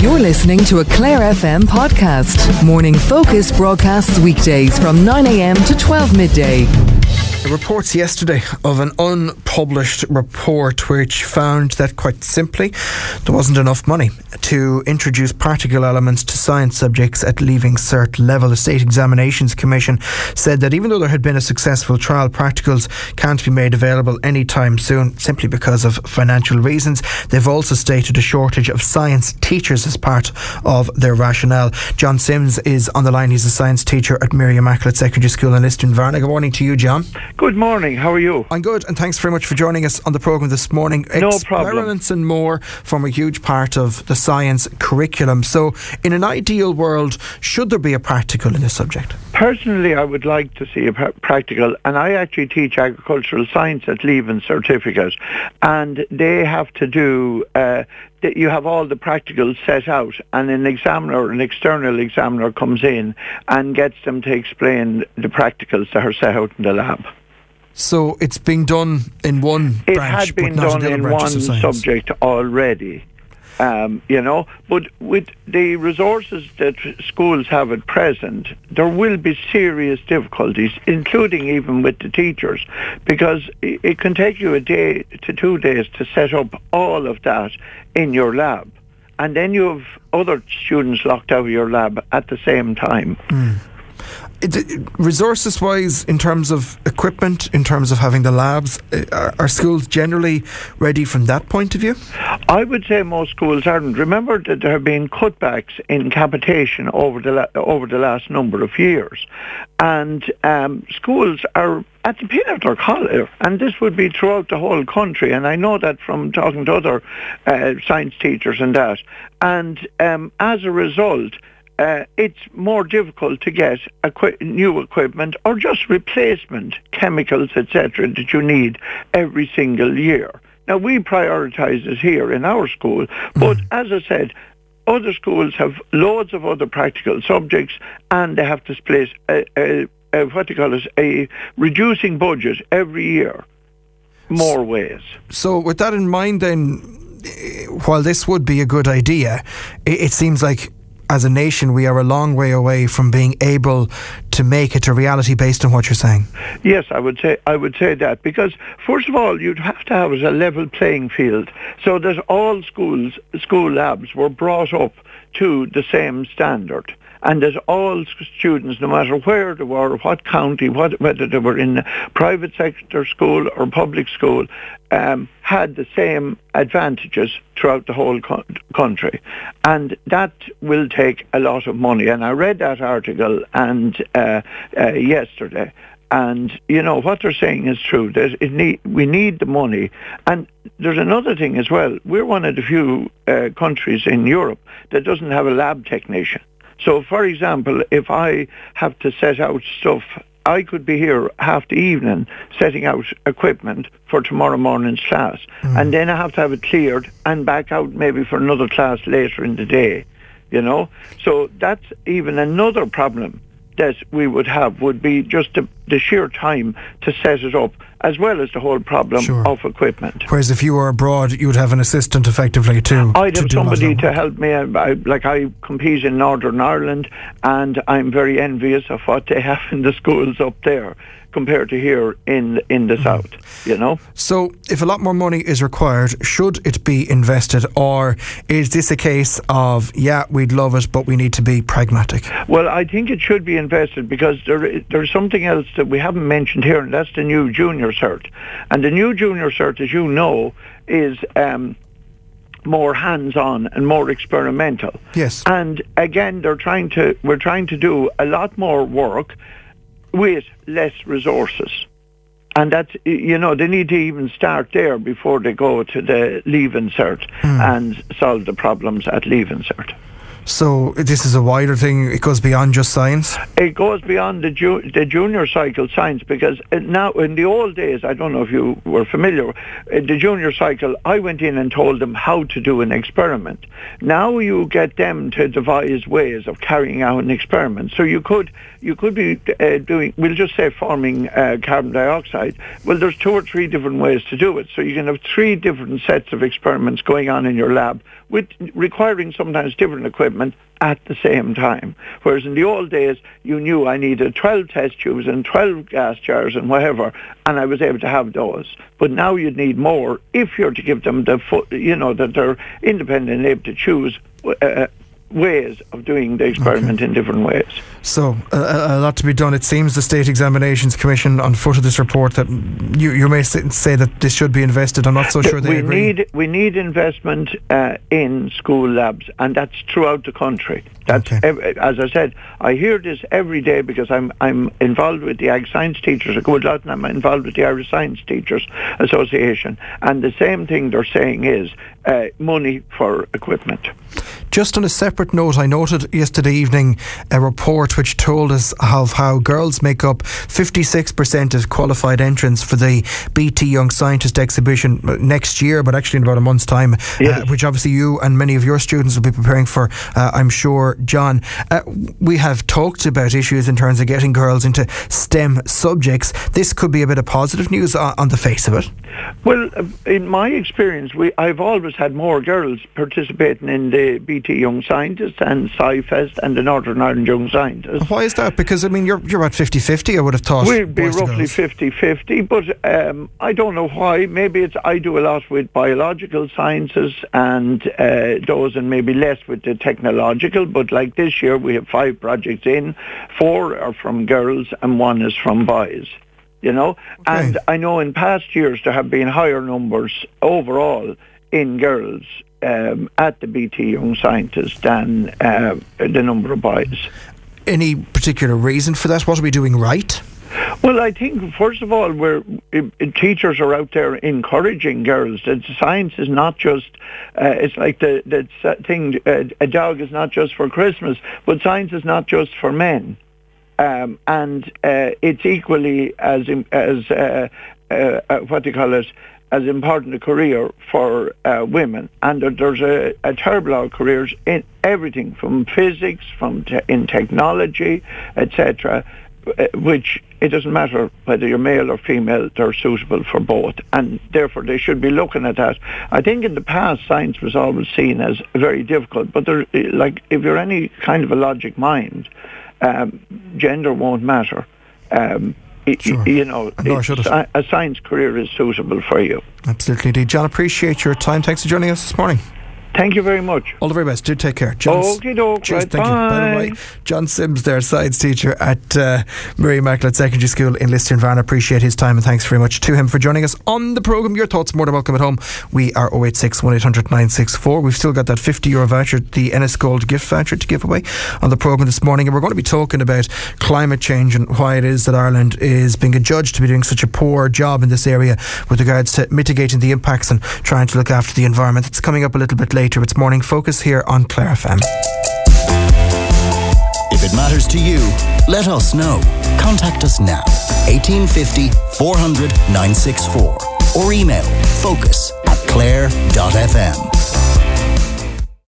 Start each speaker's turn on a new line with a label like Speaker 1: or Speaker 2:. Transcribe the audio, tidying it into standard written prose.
Speaker 1: You're listening to a Clare FM podcast. Morning Focus broadcasts weekdays from 9 a.m. to 12 midday.
Speaker 2: Reports yesterday of an unpublished report which found that, quite simply, there wasn't enough money to introduce practical elements to science subjects at Leaving Cert level. The State Examinations Commission said that even though there had been a successful trial, practicals can't be made available anytime soon simply because of financial reasons. They've also stated a shortage of science teachers as part of their rationale. John Sims is on the line. He's a science teacher at Mary Immaculate Secondary School in Liston-Varna. Good morning to you, John.
Speaker 3: Good morning, how are you?
Speaker 2: I'm good, and thanks very much for joining us on the programme this morning.
Speaker 3: No problem.
Speaker 2: Experiments and more form a huge part of the science curriculum. So, in an ideal world, should there be a practical in this subject?
Speaker 3: Personally, I would like to see a practical, and I actually teach agricultural science at Leaving Certificate, and they have to do, you have all the practicals set out, and an external examiner comes in and gets them to explain the practicals that are set out in the lab.
Speaker 2: So it's being done in one branch,
Speaker 3: it had been done in one subject already. But with the resources that schools have at present, there will be serious difficulties, including even with the teachers, because it can take you a day to 2 days to set up all of that in your lab. And then you have other students locked out of your lab at the same time.
Speaker 2: Resources-wise, in terms of equipment, in terms of having the labs, are schools generally ready from that point of view?
Speaker 3: I would say most schools aren't. Remember that there have been cutbacks in capitation over the last number of years, and schools are at the pin of their collar, and this would be throughout the whole country, and I know that from talking to other science teachers and that, and as a result, it's more difficult to get new equipment or just replacement chemicals, etc., that you need every single year. Now, we prioritise it here in our school, but as I said, other schools have loads of other practical subjects, and they have to split a reducing budget every year, more ways.
Speaker 2: So with that in mind then, while this would be a good idea, it seems like as a nation, we are a long way away from being able to make it a reality based on what you're saying.
Speaker 3: Yes, I would say that, because first of all, you'd have to have a level playing field so that all school labs were brought up to the same standard, and that all students, no matter where they were, what county, whether they were in private sector school or public school, had the same advantages throughout the whole country. And that will take a lot of money. And I read that article yesterday. And, what they're saying is true. We need the money. And there's another thing as well. We're one of the few countries in Europe that doesn't have a lab technician. So, for example, if I have to set out stuff, I could be here half the evening setting out equipment for tomorrow morning's class. And then I have to have it cleared and back out maybe for another class later in the day, So that's even another problem that we would be just the sheer time to set it up, as well as the whole problem of equipment.
Speaker 2: Whereas if you were abroad, you would have an assistant effectively too.
Speaker 3: I'd have somebody to help me. I compete in Northern Ireland, and I'm very envious of what they have in the schools up there compared to here in the south,
Speaker 2: So if a lot more money is required, should it be invested, or is this a case of, we'd love it, but we need to be pragmatic?
Speaker 3: Well, I think it should be invested, because there's something else that we haven't mentioned here, and that's the new junior cert. And the new junior cert, as you know, is more hands-on and more experimental.
Speaker 2: Yes.
Speaker 3: And again, we're trying to do a lot more work with less resources. And that's, they need to even start there before they go to the Leaving Cert and solve the problems at Leaving Cert.
Speaker 2: So this is a wider thing. It goes beyond just science?
Speaker 3: It goes beyond the junior cycle science, because now in the old days, I don't know if you were familiar, the junior cycle, I went in and told them how to do an experiment. Now you get them to devise ways of carrying out an experiment. So you could be doing, we'll just say forming carbon dioxide. Well, there's 2 or 3 different ways to do it. So you can have 3 different sets of experiments going on in your lab, with requiring sometimes different equipment at the same time. Whereas in the old days, you knew I needed 12 test tubes and 12 gas jars and whatever, and I was able to have those. But now you'd need more if you're to give them that they're independent and able to choose ways of doing the experiment in different ways.
Speaker 2: So a lot to be done. It seems the State Examinations Commission, on foot of this report, that you may say that this should be invested. I'm not so sure they agree.
Speaker 3: We need investment in school labs, and that's throughout the country. That's as I said, I hear this every day because I'm involved with the Ag Science Teachers a good lot, and I'm involved with the Irish Science Teachers Association, and the same thing they're saying is money for equipment.
Speaker 2: Just on a separate note, I noted yesterday evening a report which told us of how girls make up 56% of qualified entrants for the BT Young Scientist exhibition next year, but actually in about a month's time, which obviously you and many of your students will be preparing for, I'm sure, John. We have talked about issues in terms of getting girls into STEM subjects. This could be a bit of positive news on the face of it.
Speaker 3: Well, in my experience, I've always had more girls participating in the BT Young Scientists and SciFest and the Northern Ireland Young Scientists.
Speaker 2: Why is that? Because, I mean, you're at 50-50, I would have thought.
Speaker 3: We'd be roughly 50-50, but I don't know why. Maybe I do a lot with biological sciences and those, and maybe less with the technological, but like this year we have 5 projects in, 4 are from girls and 1 is from boys. And I know in past years there have been higher numbers overall in girls at the BT Young Scientists than the number of boys.
Speaker 2: Any particular reason for that? What are we doing right?
Speaker 3: Well, I think, first of all, teachers are out there encouraging girls that science is not just, it's like the thing, a dog is not just for Christmas, but science is not just for men. And it's equally as as important a career for women. And there's a terrible lot of careers in everything from physics, in technology, etc., which it doesn't matter whether you're male or female, they're suitable for both, and therefore they should be looking at that. I think in the past science was always seen as very difficult, but if you're any kind of a logic mind, gender won't matter.
Speaker 2: Sure.
Speaker 3: A science career is suitable for you.
Speaker 2: Absolutely indeed. John, appreciate your time. Thanks for joining us this morning.
Speaker 3: Thank you very much.
Speaker 2: All the very best. Do take care.
Speaker 3: Okie doke.
Speaker 2: Cheers.
Speaker 3: Right,
Speaker 2: thank
Speaker 3: bye.
Speaker 2: you. Bye. John Sims there, science teacher at Mary Immaculate Secondary School in Liston-Varna. Appreciate his time and thanks very much to him for joining us on the programme. Your thoughts more than welcome at home. We are 086 1800 964. We've still got that €50 voucher, the Ennisgold gift voucher, to give away on the programme this morning, and we're going to be talking about climate change and why it is that Ireland is being adjudged to be doing such a poor job in this area with regards to mitigating the impacts and trying to look after the environment. It's coming up a little bit later. It's Morning Focus here on Clare FM.
Speaker 4: If it matters to you, let us know. Contact us now, 1850 400 964, or email focus@clare.fm.